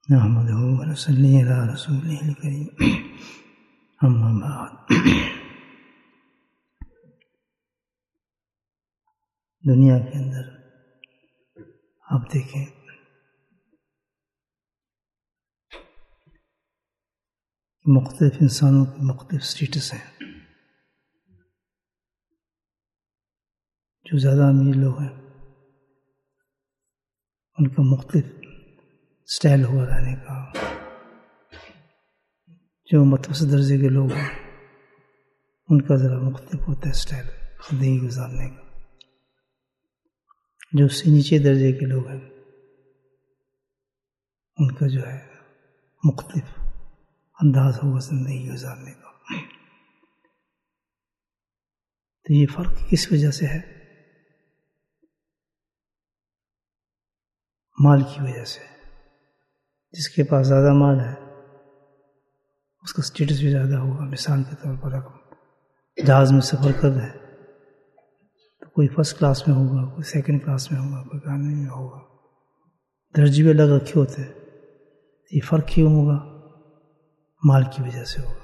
نحمدہ و نصلی علی رسولہ الکریم اما بعد۔ دنیا کے اندر آپ دیکھیں مختلف انسانوں کے مختلف سٹیٹس ہیں۔ جو زیادہ امیر لوگ ہیں ان کا مختلف سٹائل ہوا رہنے کا، جو متوسط درجے کے لوگ ہیں ان کا ذرا مختلف ہوتا ہے سٹائل زندگی گزارنے کا، جو اس سے نیچے درجے کے لوگ ہیں ان کا جو ہے مختلف انداز ہوگا زندگی گزارنے کا۔ تو یہ فرق کس وجہ سے ہے؟ مال کی وجہ سے۔ جس کے پاس زیادہ مال ہے اس کا سٹیٹس بھی زیادہ ہوگا۔ مثال کے طور پر اگر جہاز میں سفر کر رہے ہیں تو کوئی فرسٹ کلاس میں ہوگا، کوئی سیکنڈ کلاس میں ہوگا، کوئی اکانومی میں ہوگا، درجے بھی الگ رکھے ہوتے ہیں۔ یہ فرق کیوں ہوگا؟ مال کی وجہ سے ہوگا۔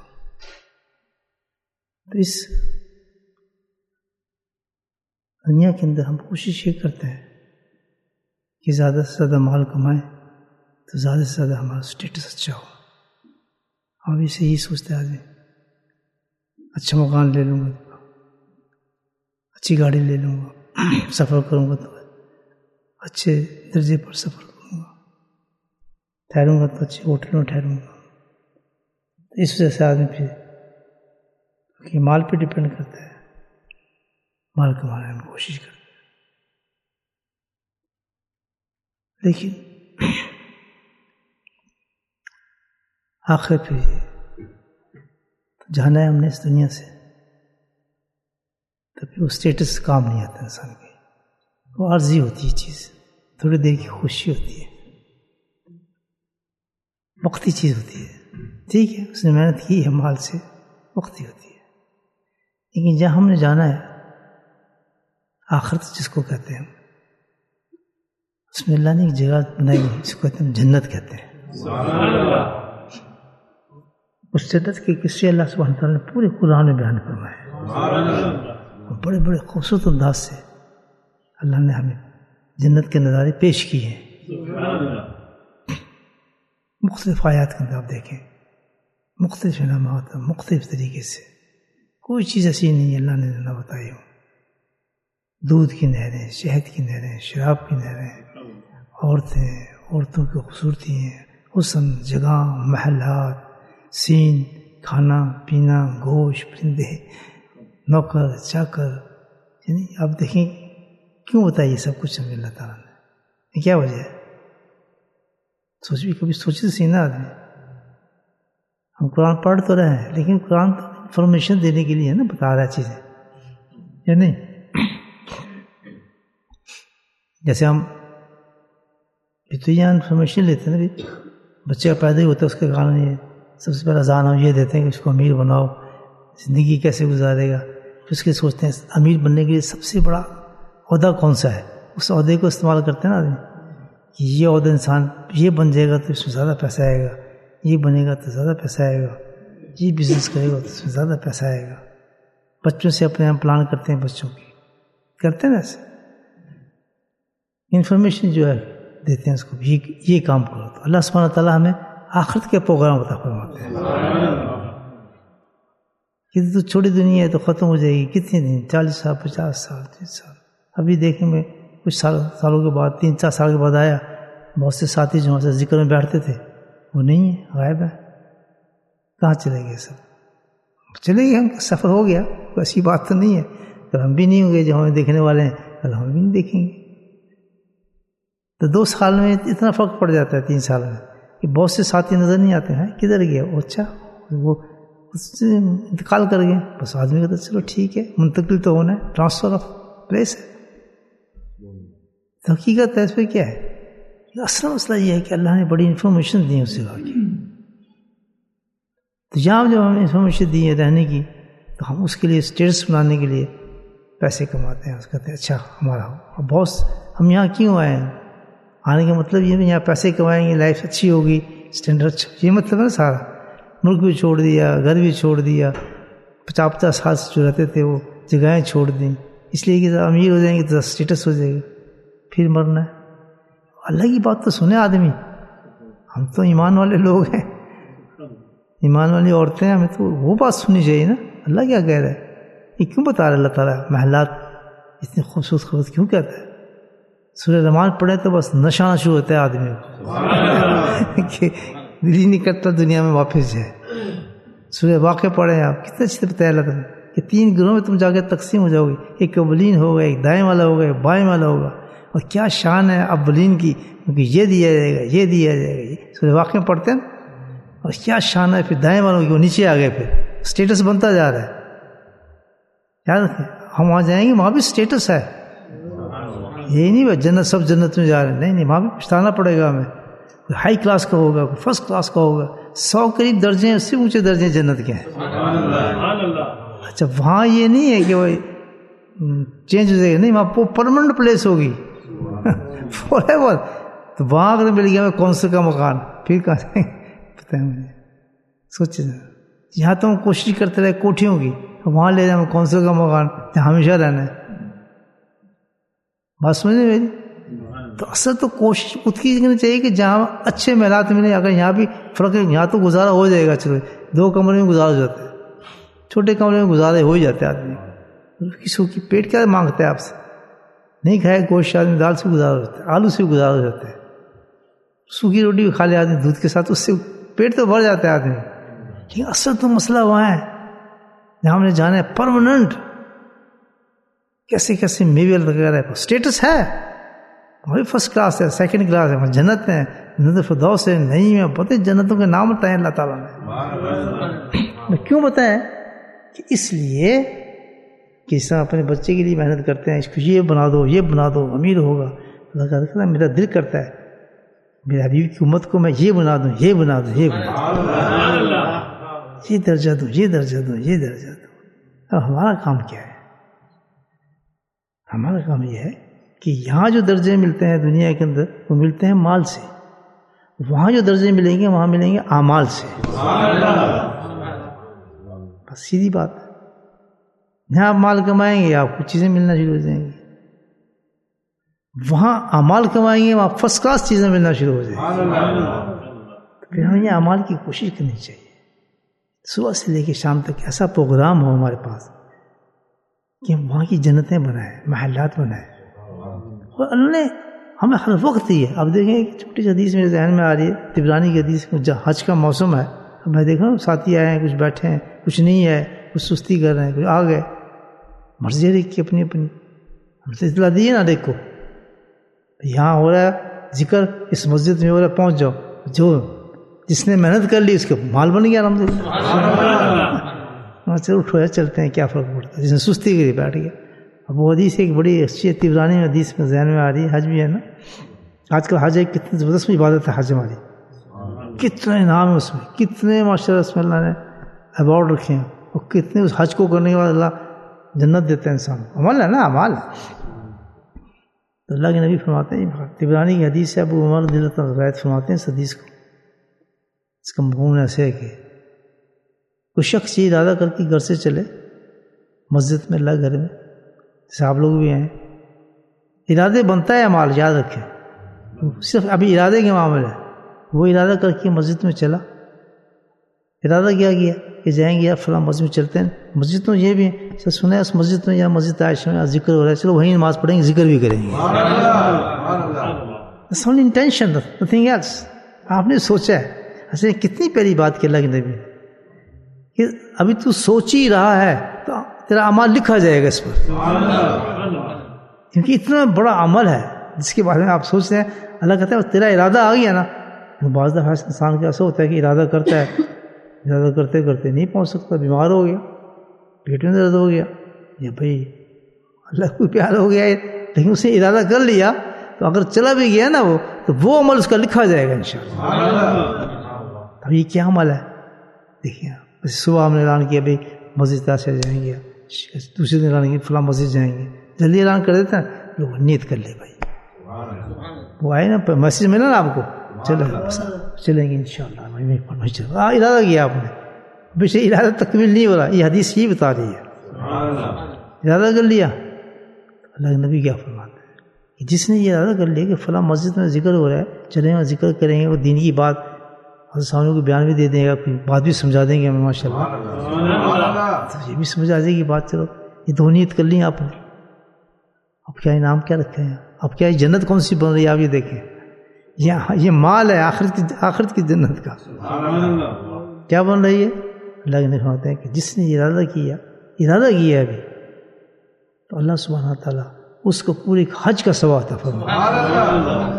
تو اس دنیا کے اندر ہم کوشش یہ کرتے ہیں کہ زیادہ سے زیادہ مال کمائیں تو زیادہ سے زیادہ ہمارا سٹیٹس اچھا ہو۔ ہم اسے یہی سوچتے ہیں آدمی اچھا مکان لے لوں گا، اچھی گاڑی لے لوں گا، سفر کروں گا تو اچھے درجے پر سفر کروں گا، ٹھہروں گا تو اچھے ہوٹل میں ٹھہروں گا۔ اس وجہ سے آدمی پھر کہ مال پہ ڈپینڈ کرتا ہے، مال کمانے میں کوشش کرتا ہے۔ لیکن آخر پہ جانا ہے ہم نے اس دنیا سے، تو پھر وہ اسٹیٹس کام نہیں آتا انسان کے، وہ عارضی ہوتی ہے چیز، تھوڑی دیر کی خوشی ہوتی ہے، وقتی چیز ہوتی ہے، ٹھیک ہے اس نے محنت کی ہے مال سے، وقتی ہوتی ہے۔ لیکن جہاں ہم نے جانا ہے آخرت جس کو کہتے ہیں، اس میں اللہ نے ایک جگہ بنائی ہے جس کو کہتے ہیں جنت کہتے ہیں۔ اس جنت کی قصے اللہ سبحانہ تعالیٰ نے پورے قرآن میں بیان فرمائے، بڑے بڑے خوبصورت انداز سے اللہ نے ہمیں جنت کے نظارے پیش کیے ہیں۔ مختلف آیات کے اندر آپ دیکھیں، مختلف انعامات مختلف طریقے سے، کوئی چیز ایسی نہیں ہے اللہ نے نہ بتائی ہو۔ دودھ کی نہریں، شہد کی نہریں، شراب کی نہریں، عورتوں کی خوبصورتی ہیں، حسن، جگہ، محلات، سین، کھانا پینا، گوشت، پرندے، نوکر چاکر، یعنی آپ دیکھیں کیوں بتائیے یہ سب کچھ ہمیں اللہ تعالیٰ نے، یہ کیا وجہ ہے؟ کبھی سوچے سی نا آدمی، ہم قرآن پڑھ تو رہے ہیں لیکن قرآن تو انفارمیشن دینے کے لیے ہے نا، بتا رہا ہے چیزیں یا نہیں؟ جیسے ہم تو یہاں انفارمیشن لیتے ہیں نا، بچے کا پیدا ہی ہوتا ہے اس کے کارن یہ سب سے پہلا ذہن ہم یہ دیتے ہیں کہ اس کو امیر بناؤ، زندگی کیسے گزارے گا، پھر اس کے سوچتے ہیں امیر بننے کے لیے سب سے بڑا عہدہ کون سا ہے، اس عہدے کو استعمال کرتے ہیں نا آدمی کہ یہ عہدہ انسان یہ بن جائے گا تو اس میں زیادہ پیسہ آئے گا، یہ بنے گا تو زیادہ پیسہ آئے گا، یہ بزنس کرے گا تو اس میں زیادہ پیسہ آئے گا۔ بچوں سے اپنے ہم پلان کرتے ہیں، بچوں کی کرتے ہیں نا ایسے، انفارمیشن جو ہے دیتے ہیں اس کو، یہ کام کرو تو اللہ سبحانہ تعالیٰ ہمیں آخرت کے پروگرام عطا فرماتے ہیں۔ یہ تو چھوٹی دنیا ہے تو ختم ہو جائے گی، کتنے دن، 40 سال 50 سال 30 سال، ابھی دیکھیں میں کچھ سالوں کے بعد 3-4 سال کے بعد آیا، بہت سے ساتھی جو ہمارے ذکر میں بیٹھتے تھے وہ نہیں ہے، غائب ہے، کہاں چلے گئے سب؟ چلے گئے، ہم سفر ہو گیا، کوئی ایسی بات تو نہیں ہے، کل ہم بھی نہیں ہوں گے، جو ہمیں دیکھنے والے ہیں کل ہم بھی نہیں دیکھیں گے۔ تو 2 سال میں اتنا فرق پڑ جاتا ہے، 3 سال میں، کہ بہت سے ساتھی نظر نہیں آتے ہیں، کدھر گیا وہ؟ اچھا وہ انتقال کر گئے، بس آدمی کہتا ہے چلو ٹھیک ہے، منتقل تو ہونا ہے، ٹرانسفر آف پلیس ہے۔ تو حقیقت ہے اس پہ کیا ہے؟ اصل مسئلہ یہ ہے کہ اللہ نے بڑی انفارمیشن دی ہے اس جگہ کی، تو جہاں جب ہمیں انفارمیشن دی ہے رہنے کی، تو ہم اس کے لیے اسٹیٹس بنانے کے لیے پیسے کماتے ہیں، اس کہتے ہیں اچھا ہمارا ہو، باس ہم یہاں کیوں آئے ہیں؟ آنے کا مطلب یہ بھی یہاں پیسے کمائیں گے، لائف اچھی ہوگی، اسٹینڈرڈ اچھا، یہ مطلب ہے نا سارا ملک بھی چھوڑ دیا، گھر بھی چھوڑ دیا، 50 سال سے جو رہتے تھے وہ جگہیں چھوڑ دیں، اس لیے کہ امیر ہو جائیں گے تو اسٹیٹس ہو جائے گا، پھر مرنا ہے۔ اللہ کی بات تو سنے آدمی، ہم تو ایمان والے لوگ ہیں، ایمان والی عورتیں، ہمیں تو وہ بات سننی چاہیے نا۔ اللہ کیا کہہ رہا ہے؟ یہ کیوں بتا رہا ہے اللہ تعالیٰ محلات اتنی خوبصورت خوبصورت کیوں کہتا ہے؟ سورہ رحمان پڑھے تو بس نشہ شروع ہوتا ہے آدمی کو کہ دل ہی نہیں کرتا دنیا میں واپس جائے۔ سورہ واقعہ پڑھیں آپ، کتنے اچھے سے بتایا اللہ تعالیٰ کہ 3 گروہ میں تم جا کے تقسیم ہو جاؤ گے، ایک اولین ہوگا، ایک دائیں والا ہوگا، ایک بائیں والا ہوگا۔ اور کیا شان ہے اولین کی، کیونکہ یہ دیا جائے گا، یہ دیا جائے گا۔ سورہ واقعہ پڑھتے ہیں، اور کیا شان ہے پھر دائیں والوں کی، وہ نیچے آ گئے، پھر اسٹیٹس بنتا جا رہا ہے۔ یاد رکھیں، ہم وہاں جائیں گے، وہاں بھی اسٹیٹس ہے، یہی نہیں بھائی جنت سب جنت میں جا رہے ہیں، نہیں، وہاں بھی پچھتانا پڑے گا ہمیں۔ کوئی ہائی کلاس کا ہوگا، کوئی فرسٹ کلاس کا ہوگا، 100 قریب درجے ہیں، اس سے اونچے درجے جنت کے ہیں۔ اچھا وہاں یہ نہیں ہے کہ وہ چینج ہو جائے گا، نہیں، وہاں پرماننٹ پلیس ہوگی فار ایور۔ تو وہاں اگر مل گیا ہمیں کونسل کا مکان، پھر کہاں جائیں گے؟ پتہ ہے مجھے، سوچے یہاں تو ہم کوشش کرتے رہے کوٹھیوں کی، وہاں لے جائیں کونسل کا مکان جہاں ہمیشہ رہنا ہے۔ بات سمجھے میری؟ تو اصل تو کوشش خود کی کرنی چاہیے کہ جہاں اچھے محلات ملیں۔ اگر یہاں بھی فرق ہے، یہاں تو گزارا ہو جائے گا، چلو 2 کمرے میں گزارا ہو جاتا ہے، چھوٹے کمرے میں گزارے ہو ہی جاتے ہیں آدمی۔ کسی کی پیٹ کیا مانگتا ہے آپ سے؟ نہیں کھائے گوشت آدمی، دال سے گزارا ہو جاتا ہے، آلو سے بھی گزارا ہو جاتا ہے، سوکھی روٹی بھی کھا لے آدمی دودھ کے ساتھ، اس سے پیٹ تو بھر جاتا ہے آدمی۔ لیکن اصل تو مسئلہ وہاں ہے جہاں ہم نے جانا ہے پرماننٹ، کیسے کیسے میوے لگا رہا ہے، اسٹیٹس ہے، وہی فرسٹ کلاس ہے، سیکنڈ کلاس ہے، جنت ہے، جنت فردوس ہے، نہیں ہے، پتہ جنتوں کے نام بتائے اللہ تعالیٰ نے۔ کیوں بتایا؟ کہ اس لیے کہ اس طرح اپنے بچے کے لیے محنت کرتے ہیں، اس کو یہ بنا دو، یہ بنا دو، امیر ہوگا۔ اللہ کہتا ہے میرا دل کرتا ہے میرے حبیب کی امت کو میں یہ بنا دوں، یہ بنا دوں، یہ بنا دوں، یہ درجہ دوں، یہ درجہ دوں، یہ درجہ دوں۔ اب ہمارا کام کیا ہے؟ ہمارا کام یہ ہے کہ یہاں جو درجے ملتے ہیں دنیا کے اندر وہ ملتے ہیں مال سے، وہاں جو درجے ملیں گے وہاں ملیں گے اعمال سے۔ بس سیدھی بات ہے، یہاں آپ مال کمائیں گے آپ کو چیزیں ملنا شروع ہو جائیں گی، وہاں اعمال کمائیں گے وہاں فرسٹ کلاس چیزیں ملنا شروع ہو جائیں گی۔ پھر ہمیں یہ اعمال کی کوشش کرنی چاہیے، صبح سے لے کے شام تک ایسا پروگرام ہو ہمارے پاس کہ ہم وہاں کی جنتیں بنائیں، محلات بنائیں۔ اور اللہ نے ہمیں ہر وقت دی ہے۔ اب دیکھیں ایک چھوٹی سی حدیث میرے ذہن میں آ رہی ہے، طبرانی کی حدیث، حج کا موسم ہے، اب میں دیکھ رہا ہوں ساتھی آئے ہیں، کچھ بیٹھے ہیں، کچھ نہیں ہے، کچھ سستی کر رہے ہیں، کچھ آ گئے، مرضی ہے کی اپنی اپنی، ہم سے اطلاع دی ہے نا، دیکھو یہاں ہو رہا ہے ذکر، اس مسجد میں ہو رہا ہے، پہنچ جاؤ، جو جس نے محنت کر لی اس کے مال بن گیا الحمدللہ۔ چلو اٹھو چلتے ہیں، کیا فرق پڑتا ہے، جس نے سستی کری بیٹھ گیا۔ اب وہ حدیث ایک بڑی اچھی طبرانی میں حدیث میں ذہن میں آ رہی ہے، حج بھی ہے نا، آج کل حج ایک کتنی زبردست عبادت ہے حج ہماری، کتنے نام ہے اس میں، کتنے ماشاءاللہ اس میں اللہ نے ایوارڈ رکھے ہیں، اور کتنے اس حج کو کرنے کے بعد اللہ جنت دیتا ہے انسان، عمل ہے نا، عمل ہے۔ تو اللہ کے نبی فرماتے ہیں، طبرانی کی حدیث ہے، ابو عمر رضی اللہ عنہ روایت فرماتے ہیں اس حدیث کو، اس کا مفہوم ایسے ہے کہ کوئی شخص یہ ارادہ کر کے گھر سے چلے مسجد میں، اللہ گھر میں، جیسے آپ لوگ بھی ہیں، ارادے بنتا ہے مال، یاد رکھیں، صرف ابھی ارادے کے معاملے ہے، وہ ارادہ کر کے مسجد میں چلا، ارادہ کیا کہ جائیں گے یا فلاں مسجد میں چلتے ہیں، مسجد میں یہ بھی ہے، سنا ہے اس مسجد میں یا مسجد عائشہ میں ذکر ہو رہا ہے، چلو وہیں نماز پڑھیں گے، ذکر بھی کریں گے، That's only intention, nothing else۔ آپ نے سوچا ہے، ایسے کتنی پیاری بات کی اللہ کے نبی کہ ابھی تو سوچ ہی رہا ہے تو تیرا عمل لکھا جائے گا اس پر، کیونکہ اتنا بڑا عمل ہے جس کے بارے میں آپ سوچ رہے ہیں۔ اللہ کہتا ہے تیرا ارادہ آ گیا نا، بعض دفعہ انسان کا ایسا ہوتا ہے کہ ارادہ کرتا ہے، ارادہ کرتے کرتے نہیں پہنچ سکتا، بیمار ہو گیا، پیٹ میں درد ہو گیا، یا بھائی اللہ کو پیار ہو گیا ہے، لیکن اسے ارادہ کر لیا تو اگر چلا بھی گیا نا تو وہ عمل اس کا لکھا جائے گا انشاءاللہ۔ اب یہ کیا عمل ہے دیکھیے، صبح ہم نے اعلان کیا بھائی مسجد سے جائیں گے، دوسرے دن اعلان کیا فلاں مسجد جائیں گے، جلدی اعلان کر دیتے ہیں لوگ، نیت کر لے بھائی، وہ آئے نا میسج ملا نا آپ کو، چلو چلیں گے انشاءاللہ. ارادہ کیا آپ نے, ابھی سے ارادہ تکمیل نہیں ہو رہا, یہ حدیث یہی بتا رہی ہے. ارادہ کر لیا, اللہ کے نبی کیا فرماتے ہیں کہ جس نے یہ ارادہ کر لیا کہ فلاں مسجد میں ذکر ہو رہا ہے, چلیں وہاں ذکر کریں گے, وہ دین کی بات حضرت سامنے کو بیان بھی دے دیں گا, کوئی بات بھی سمجھا دیں گے ہمیں ماشاء اللہ, تو یہ بھی سمجھا دے گی بات. چلو یہ دو نیت کر لی آپ نے, اب کیا انعام کیا رکھا ہے, اب کیا جنت کون سی بن رہی ہے آپ یہ دیکھیں. یہ مال ہے آخرت کی جنت کا, کیا بن رہی ہے. اللہ کے نبی فرماتے ہیں کہ جس نے ارادہ کیا ابھی, تو اللہ سبحانہ تعالیٰ اس کو پوری حج کا ثواب عطا فرمائے.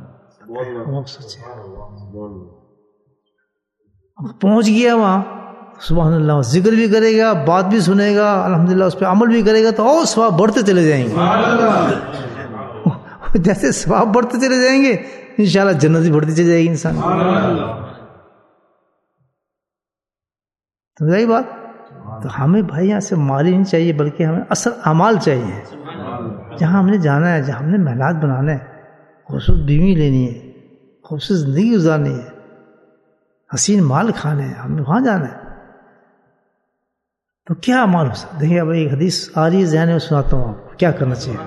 پہنچ گیا وہاں, سبحان اللہ, ذکر بھی کرے گا, بات بھی سنے گا, الحمدللہ اس پہ عمل بھی کرے گا, تو اور ثواب بڑھتے چلے جائیں گے. جیسے ثواب بڑھتے چلے جائیں گے انشاءاللہ جنت بھی بڑھتی چلی جائے گی انسان. سمجھائی بات. تو ہمیں بھائی یہاں سے مالی نہیں چاہیے, بلکہ ہمیں اصل اعمال چاہیے. جہاں ہم نے جانا ہے, جہاں ہم نے محلات بنانا ہے, خوبصورت بیوی لینی ہے, خوبصورت زندگی گزارنی ہے, حسین مال کھانے ہیں, ہمیں وہاں جانا ہے, تو کیا اعمال ہو سکتا ہے. دیکھیے اب ایک حدیث آ رہی ہے ذہن میں, سناتا ہوں آپ کو کیا کرنا چاہیے.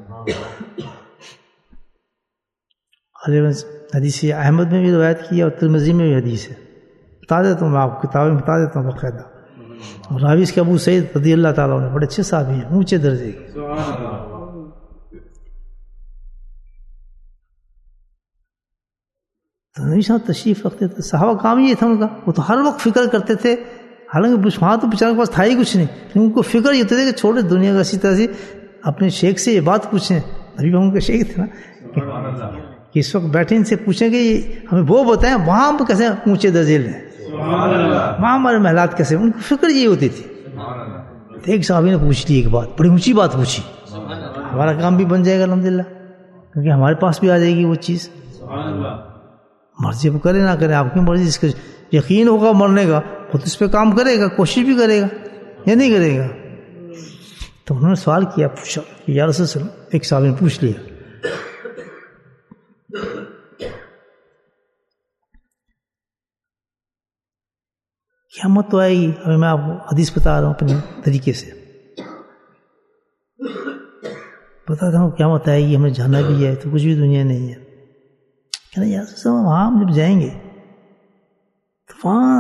حدیث احمد میں بھی روایت کی ہے اور ترمذی میں بھی حدیث ہے, بتا دیتا ہوں میں آپ کو, کتابیں بتا دیتا ہوں باقاعدہ. اور راوی اس کے ابو سعید رضی اللہ تعالیٰ عنہ بڑے اچھے صحابی ہیں, اونچے درجے کے. تو نبی صاحب تشریف رکھتے تھے, صحابہ کام یہ تھا ان کا, وہ تو ہر وقت فکر کرتے تھے, حالانکہ وہاں تو بیچارے کے پاس تھا ہی کچھ نہیں, لیکن ان کو فکر یہ ہوتی تھی کہ چھوڑے دنیا کا, اسی طرح سے اپنے شیخ سے یہ بات پوچھیں. نبی ان کے شیخ تھے نا, کہ اس وقت بیٹھے ان سے پوچھیں کہ ہمیں وہ بتائیں وہاں ہم کیسے اونچے درجے لیں, وہاں ہمارے محلات کیسے. ان کو فکر یہ ہوتی تھی. ایک صحابی نے پوچھ لی ایک بات, بڑی اونچی بات پوچھی, ہمارا کام بھی بن جائے گا الحمدللہ, کیونکہ ہمارے پاس بھی آ جائے گی وہ چیز. مرضی اب کرے نہ کرے آپ کی مرضی, جس کا یقین ہوگا مرنے کا خود اس پہ کام کرے گا, کوشش بھی کرے گا یا نہیں کرے گا. تو انہوں نے سوال کیا, پوچھا کہ یا رسول اللہ, ایک صحابی نے پوچھ لیا قیامت تو آئے گی. ابھی میں آپ کو حدیث بتا رہا ہوں اپنے طریقے سے, بتاتا ہوں قیامت آئے گی, ہمیں جانا بھی ہے, تو کچھ بھی دنیا نہیں ہے. کہنا یا رسول اللہ, وہاں ہم جب جائیں گے تو وہاں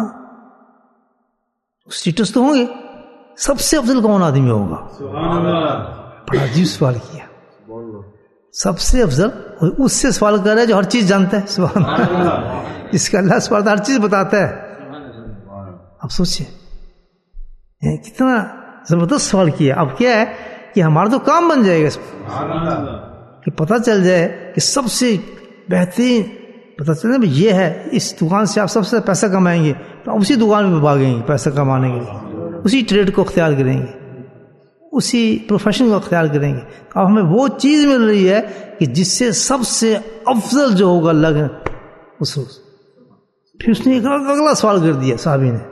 اسٹیٹس تو ہوں گے, سب سے افضل کون آدمی ہوگا. بڑا عجیب سوال کیا, سب سے افضل, اس سے سوال کر رہا ہے جو ہر چیز جانتا ہے. سبحان اللہ, جس کا اللہ سوال ہر چیز بتاتا ہے. اب سوچیں کتنا زبردست سوال کیا. اب کیا ہے کہ ہمارا تو کام بن جائے گا اس کہ پتہ چل جائے کہ سب سے بہترین, پتہ چلے بھائی یہ ہے, اس دکان سے آپ سب سے پیسہ کمائیں گے, تو اسی دکان میں بھاگیں گے پیسہ کمانے کے لیے, اسی ٹریڈ کو اختیار کریں گے, اسی پروفیشن کو اختیار کریں گے. اب ہمیں وہ چیز مل رہی ہے کہ جس سے سب سے افضل جو ہوگا اللہ کا اس. پھر اس نے ایک اگلا سوال کر دیا صحابی نے,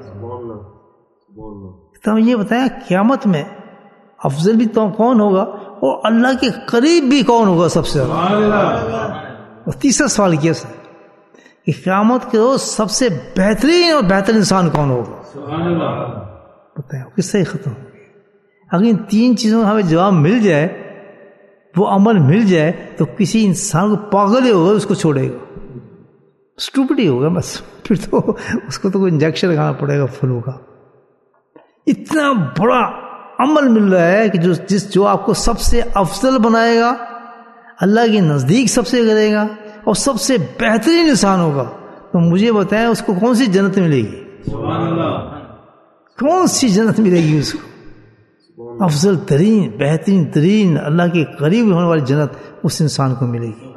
تو یہ بتایا قیامت میں افضل بھی تو کون ہوگا اور اللہ کے قریب بھی کون ہوگا سب سے. اور تیسرا سوال کیا اس نے کہ قیامت کے روز سب سے بہترین اور بہتر انسان کون ہوگا. بتائیں کس سے ختم ہو گیا. اگر ان تین چیزوں کا ہمیں جواب مل جائے, وہ عمل مل جائے, تو کسی انسان کو پاگل ہی ہوگا, اس کو چھوڑے گا, اسٹوپڈ ہی ہوگا بس. پھر تو اس کو تو کوئی انجیکشن لگانا پڑے گا فلو کا. اتنا بڑا عمل مل رہا ہے کہ جو آپ کو سب سے افضل بنائے گا, اللہ کے نزدیک سب سے کرے گا, اور سب سے بہترین انسان ہوگا. تو مجھے بتائیں اس کو کون سی جنت ملے گی, کون سی جنت ملے گی اس کو. افضل ترین, بہترین ترین, اللہ کے قریب ہونے والی جنت اس انسان کو ملے گی.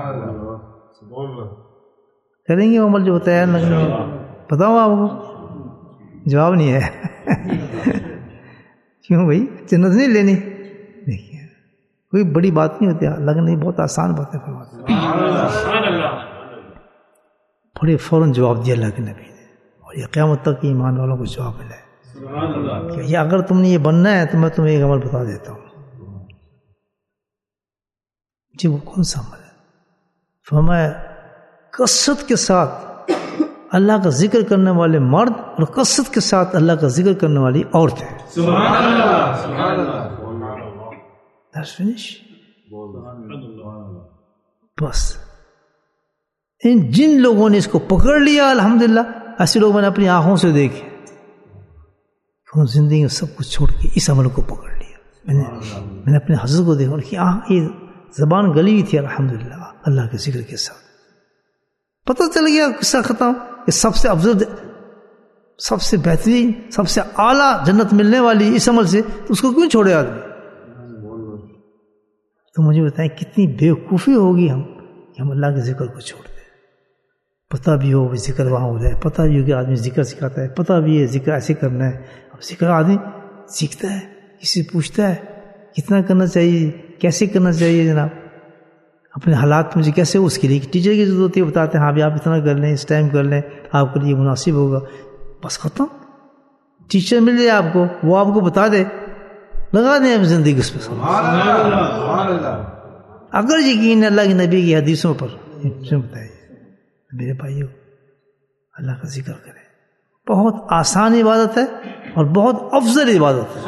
کریں گے عمل جو بتایا لگنے, بتاؤ آپ کو جواب نہیں ہے. کیوں بھائی, جنت نہیں لینی. دیکھیے کوئی بڑی بات نہیں ہوتی, اللہ کے نہیں, بہت آسان باتیں فرماتے ہیں. بڑے فوراً جواب دیا اللہ کے نبی نے, اور یہ قیامت تک ایمان والوں کو جواب ملا ہے کہ یہ اگر تم نے یہ بننا ہے تو میں تمہیں ایک عمل بتا دیتا ہوں. جی وہ کون سا عمل ہے؟ فرمایا کثرت کے ساتھ اللہ کا ذکر کرنے والے مرد اور کثرت کے ساتھ اللہ کا ذکر کرنے والی عورتیں. سبحان اللہ سبحان اللہ. That's finished. بس جن لوگوں نے اس کو پکڑ لیا الحمدللہ، ایسے لوگ میں نے اپنی آنکھوں سے دیکھے زندگی میں سب کچھ چھوڑ کے اس عمل کو پکڑ لیا. میں نے اپنے حضرت کو دیکھا کہ یہ زبان گلی ہوئی تھی الحمدللہ اللہ کے ذکر کے ساتھ. پتہ چل گیا قصہ ختم کہ سب سے افضل، سب سے بہترین، سب سے اعلیٰ جنت ملنے والی اس عمل سے، تو اس کو کیوں چھوڑے آدمی؟ تو مجھے بتائیں کتنی بیوقوفی ہوگی ہم کہ ہم اللہ کے ذکر کو چھوڑ دیں. پتہ بھی ہو ذکر وہاں ہو جائے، پتہ بھی ہو کہ آدمی ذکر سکھاتا ہے، پتہ بھی ہے ذکر ایسے کرنا ہے. اب ذکر آدمی سیکھتا ہے، کسی سے پوچھتا ہے کتنا کرنا چاہیے، کیسے کرنا چاہیے، جناب اپنے حالات مجھے کیسے، اس کے لیے ٹیچر کی ضرورت ہوتی ہے، بتاتے ہیں ہاں بھی آپ اتنا کر لیں، اس ٹائم کر لیں، آپ کے لیے مناسب ہوگا. بس ختم. ٹیچر مل جائے آپ کو، وہ آپ کو بتا دے، لگا دیں آپ زندگی اس پہ. اگر یقین اللہ کے نبی کی حدیثوں پر بتائیے میرے بھائیو، اللہ کا ذکر کریں. بہت آسان عبادت ہے اور بہت افضل عبادت ہے.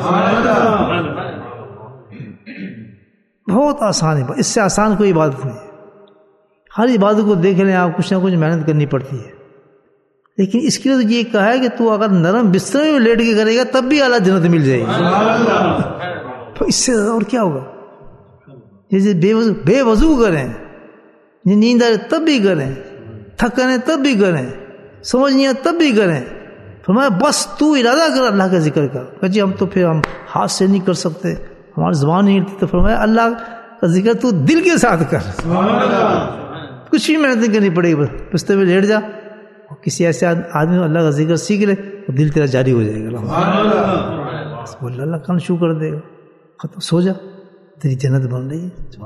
بہت آسان ہے، اس سے آسان کوئی عبادت نہیں ہے. ہر عبادت کو دیکھ لیں آپ، کچھ نہ کچھ محنت کرنی پڑتی ہے، لیکن اس کے لیے تو یہ کہا ہے کہ تو اگر نرم بستر میں لیٹ کے کرے گا تب بھی اعلیٰ جنت مل جائے گی. تو اس سے اور کیا ہوگا؟ جیسے بے وضو کریں، نیند آئے تب بھی کریں، تھکنے تب بھی کریں، سمجھ نہیں آئے تب بھی کریں. فرمایا بس تو ارادہ کر اللہ کا ذکر کر. کہ جی ہم تو پھر ہم ہاتھ سے نہیں کر سکتے، ہماری زبان نہیں ہلتی. تو فرمایا اللہ کا ذکر تو دل کے ساتھ کر، کچھ بھی محنت نہیں کرنی پڑے گی، بس بستر میں لیٹ جا اور کسی ایسے آدمی اللہ کا ذکر سیکھ لے اور دل تیرا جاری ہو جائے گا. بس بول اللہ کان شو کر دے گا، ختم، سو جا، تیری جنت بن رہی ہے.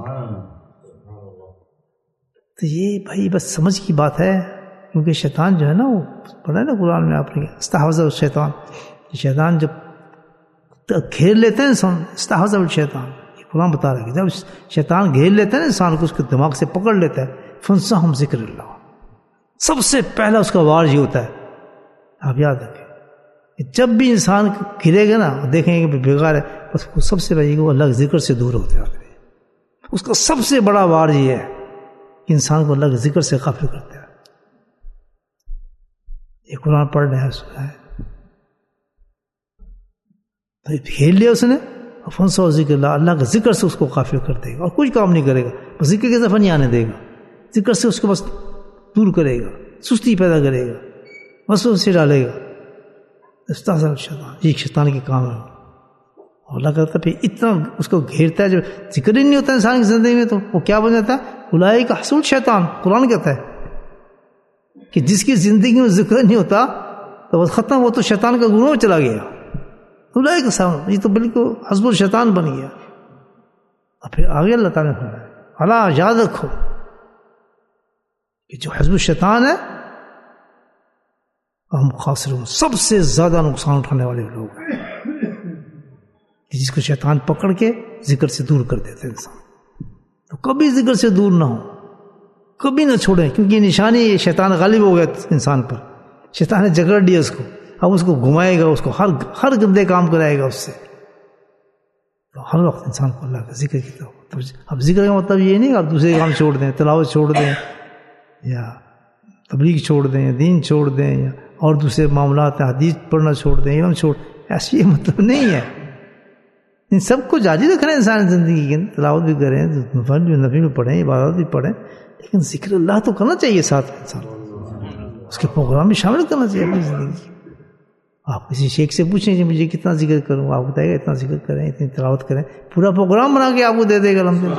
تو یہ بھائی بس سمجھ کی بات ہے، کیونکہ شیطان جو ہے نا، وہ پڑھا ہے نا قرآن میں آپ نے، استحوذ الشیطان، شیطان جب گھیر لیتے ہیں انسان، استحوذ الشیطان، یہ قرآن بتا رہا ہے کہ جب شیطان گھیر لیتا ہے نا انسان کو، اس کے دماغ سے پکڑ لیتا ہے، فنساہم ذکر اللہ، سب سے پہلا اس کا وار یہ ہوتا ہے. آپ یاد رکھیں جب بھی انسان گرے گا نا، دیکھیں گے کہ بیکار ہے، بس سب سے پہلے وہ اللہ کے ذکر سے دور ہوتے ہیں. اس کا سب سے بڑا وار یہ ہے کہ انسان کو اللہ کے ذکر سے غافل کرتا ہے. یہ قرآن پڑھ رہے ہیں، سنا ہے، گھیر لیا اس نے، فنسا ذکر اللہ، اللہ کے ذکر سے اس کو غافل کر دے گا اور کچھ کام نہیں کرے گا. بس ذکر کے دفعہ نہیں آنے دے گا، ذکر سے اس کو بس دور کرے گا، سستی پیدا کرے گا، بس اسے ڈالے گا. استحوذ الشیطان، یہ شیطان کے کام ہے. اور اللہ کرتا پھر اتنا اس کو گھیرتا ہے، جب ذکر ہی نہیں ہوتا انسان کی زندگی میں تو وہ کیا بن جاتا ہے؟ اولئک حسب الشیطان. قرآن کہتا ہے کہ جس کی زندگی میں ذکر نہیں ہوتا تو بس ختم، وہ تو شیطان کا گروہ چلا گیا. اولئک حسب، یہ تو بالکل حسب الشیطان بن گیا. اور پھر آگے اللہ تعالیٰ نے فرمایا الا یاد رکھو کہ جو حزب الشیطان ہے ہم خاسرون، سب سے زیادہ نقصان اٹھانے والے لوگ ہیں، جس کو شیطان پکڑ کے ذکر سے دور کر دیتے انسان. تو کبھی ذکر سے دور نہ ہو، کبھی نہ چھوڑیں، کیونکہ یہ نشانی ہے شیطان غالب ہو گیا انسان پر. شیطان نے جگڑ دیا اس کو، اب اس کو گھمائے گا، اس کو ہر گندے کام کرائے گا اس سے. تو ہر وقت انسان کو اللہ کا ذکر کی طرف. اب ذکر کا مطلب یہ نہیں کہ آپ دوسرے کام چھوڑ دیں، تلاوت چھوڑ دیں یا تبلیغ چھوڑ دیں یا دین چھوڑ دیں یا اور دوسرے معاملات ہیں، حدیث پڑھنا چھوڑ دیں، علم چھوڑ، ایسا یہ مطلب نہیں ہے. ان سب کو جاری رکھنا ہے انسان زندگی کے، تلاوت بھی کریں، نفل بھی پڑھیں، عبادت بھی پڑھیں، لیکن ذکر اللہ تو کرنا چاہیے ساتھ انسان، اس کے پروگرام میں شامل کرنا چاہیے اپنی زندگی. آپ کسی شیخ سے پوچھیں کہ مجھے کتنا ذکر کروں، آپ بتائے گا اتنا ذکر کریں، اتنی تلاوت کریں، پورا پروگرام بنا کے آپ کو دے دے گا الحمدللہ.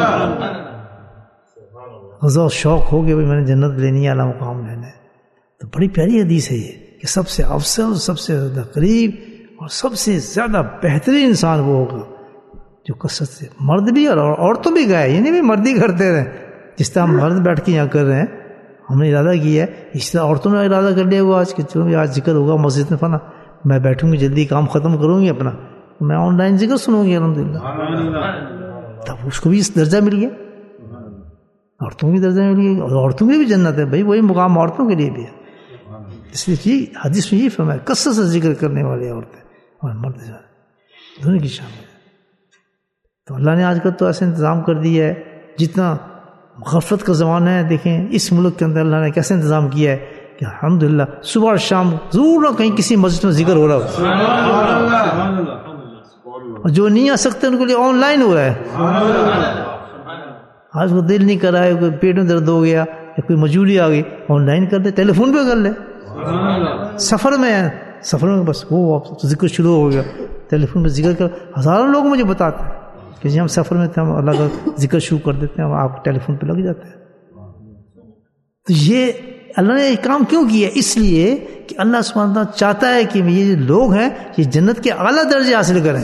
غضب و شوق ہو کہ میں نے جنت لینی ہے، اعلیٰ مقام لینا ہے. تو بڑی پیاری حدیث ہے یہ کہ سب سے افضل، سب سے زیادہ قریب اور سب سے زیادہ بہترین انسان وہ ہوگا جو کثرت سے، مرد بھی اور عورتوں بھی گئے، یہ نہیں بھی مرد ہی کرتے رہے. جس طرح ہم مرد بیٹھ کے یہاں کر رہے ہیں، ہم نے ارادہ کیا ہے، اس طرح عورتوں نے ارادہ کر لیا ہوا آج کہ چلو آج ذکر ہوگا مسجد میں فنا، میں بیٹھوں گی جلدی کام ختم کروں گی اپنا، میں آن لائن ذکر سنوں گی الحمدللہ. تب اس کو بھی اس درجہ مل گیا، عورتوں کو بھی درجہ مل گیا، اور عورتوں کی بھی جنت ہے بھائی، وہی مقام عورتوں کے لیے بھی ہے. اس لیے حدیث میں یہ فرمایا کثرت سے ذکر کرنے والے عورتیں اور مرد دونوں کی شامل ہے. تو اللہ نے آج کل تو ایسا انتظام کر دیا ہے, جتنا غفلت کا زمانہ ہے, دیکھیں اس ملک کے اندر اللہ نے کیسے انتظام کیا ہے کہ الحمدللہ صبح اور شام ضرور نہ کہیں کسی مسجد میں ذکر ہو رہا ہو, اور جو نہیں آ سکتے ان کے لیے آن لائن ہو رہا ہے. آج کو دل نہیں کر رہا ہے, کوئی پیٹ میں درد ہو گیا یا کوئی مجبوری آ گئی, آن لائن کر دے, ٹیلی فون پہ کر لے. سفر میں بس وہ ذکر شروع ہو گیا, ٹیلی فون پہ ذکر کر. ہزاروں لوگ مجھے بتاتے ہیں کہ جی ہم سفر میں تھے, ہم اللہ کا ذکر شروع کر دیتے ہیں, ہم آپ ٹیلی فون پہ لگ جاتے ہیں. تو یہ اللہ نے کام کیوں کیا؟ اس لیے کہ اللہ سبحانہ وتعالیٰ چاہتا ہے کہ یہ جو لوگ ہیں یہ جنت کے اعلیٰ درجے حاصل کریں.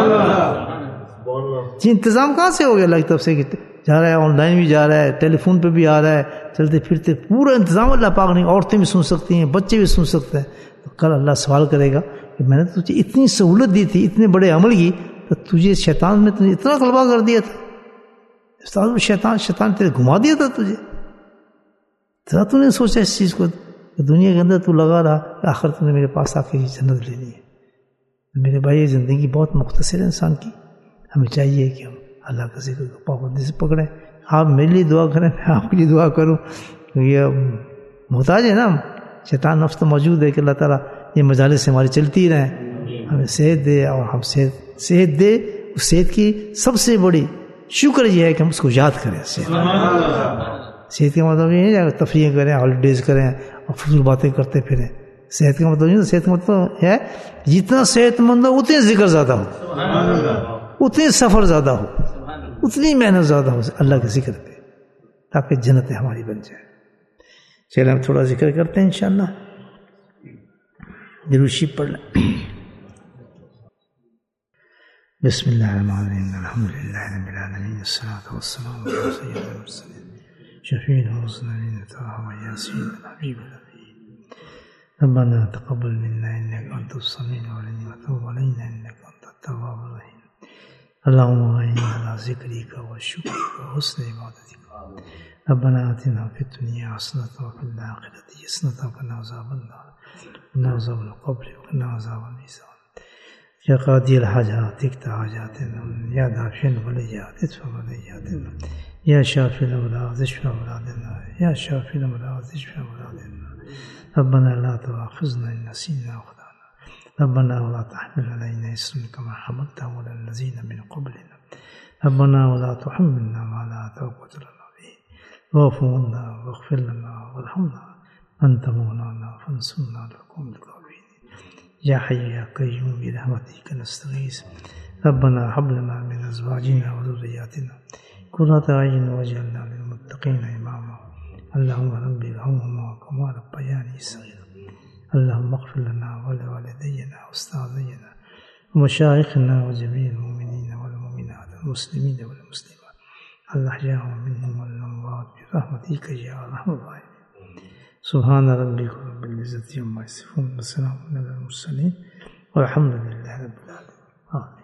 جی انتظام کہاں سے ہو گیا اللہ کی طرف سے کہ جا رہا ہے, آن لائن بھی جا رہا ہے, ٹیلی فون پہ بھی آ رہا ہے, چلتے پھرتے پورا انتظام اللہ پاک نے. عورتیں بھی سن سکتی ہیں, بچے بھی سن سکتے ہیں. تو کل اللہ سوال کرے گا کہ میں نے تجھے اتنی سہولت دی تھی, اتنے بڑے عمل کی, تو تجھے شیطان نے تجھے اتنا غلبہ کر دیا تھا. شیطان تیرے گھما دیا تھا تجھے. ذرا تو نہیں سوچا اس چیز کو کہ دنیا کے اندر تو لگا رہا کہ آخر تو نے میرے پاس آ کے جنت لینی ہے. میرے بھائی یہ زندگی بہت مختصر ہے انسان کی. ہمیں چاہیے کہ ہم اللہ کا ذکر کو پابندی سے پکڑیں. آپ میرے لیے دعا کریں, میں آپ کے لیے دعا کروں. یہ محتاج ہے نا, شیطان نفس تو موجود ہے کہ اللہ تعالیٰ یہ مجالس سے ہماری چلتی رہیں, ہمیں صحت دے, اور ہم صحت دے. اس صحت کی سب سے بڑی شکر یہ ہے کہ ہم اس کو یاد کریں. صحت کا مطلب یہ ہے کہ تفریح کریں, ہالیڈیز کریں اور فضول باتیں کرتے پھریں. صحت کا مطلب یہ, صحت کا مطلب ہے جتنا صحت مند ہو اتنے ذکر زیادہ ہو, اتنے سفر زیادہ ہو, اتنی محنت زیادہ ہو اللہ کے ذکر پہ, تاکہ جنت ہماری بن جائے. چلیں ہم تھوڑا ذکر کرتے ہیں انشاءاللہ. درود شریف پڑھ لیں. بسم اللہ الرحمن الرحیم. الحمدللہ رب العالمین, والصلاة والسلام علی سید المرسلین شفیع المرسلین طه یاسین الحبیب الامین. ربنا تقبل منا انك انت السميع العليم وتب علينا انك انت التواب الرحيم. اللهم اعنا على ذكرك وشكرك وحسن عبادتك. ربنا آتنا في الدنيا حسنة وفي الآخرة حسنة وقنا عذاب النار وقنا عذاب القبر وقنا عذاب الميزان. يا قاضي الحاجات اقض حاجاتنا, يا دافع البليات ادفع بلياتنا, يا شافي الأمراض اشف أمراضنا, يا شافي الأمراض اشف أمراضنا. ربنا لا تؤاخذنا إن نسينا وأخطأنا. ربنا ولا تحمل علينا إصرا كما حملته على الذين من قبلنا. ربنا ولا تحملنا ما لا طاقة لنا به. واعف عنا واغفر لنا وارحمنا أنت مولانا فانصرنا على القوم الكافرين. يا حي يا قيوم برحمتك نستغيث. ربنا هب لنا من أزواجنا وذرياتنا قرة أعين واجعلنا للمتقين إماما. اللهم رب ارحمهما كما ربياني صغيرا. اللهم اغفر لنا ولوالدينا واستاذينا ومشايخنا وجميع المؤمنين والمؤمنات والمسلمين والمسلمات الأحياء منهم والأموات برحمتك يا أرحم الراحمين. سبحان ربك رب العزة عما يصفون وسلام على المرسلين والحمد لله رب العالمين.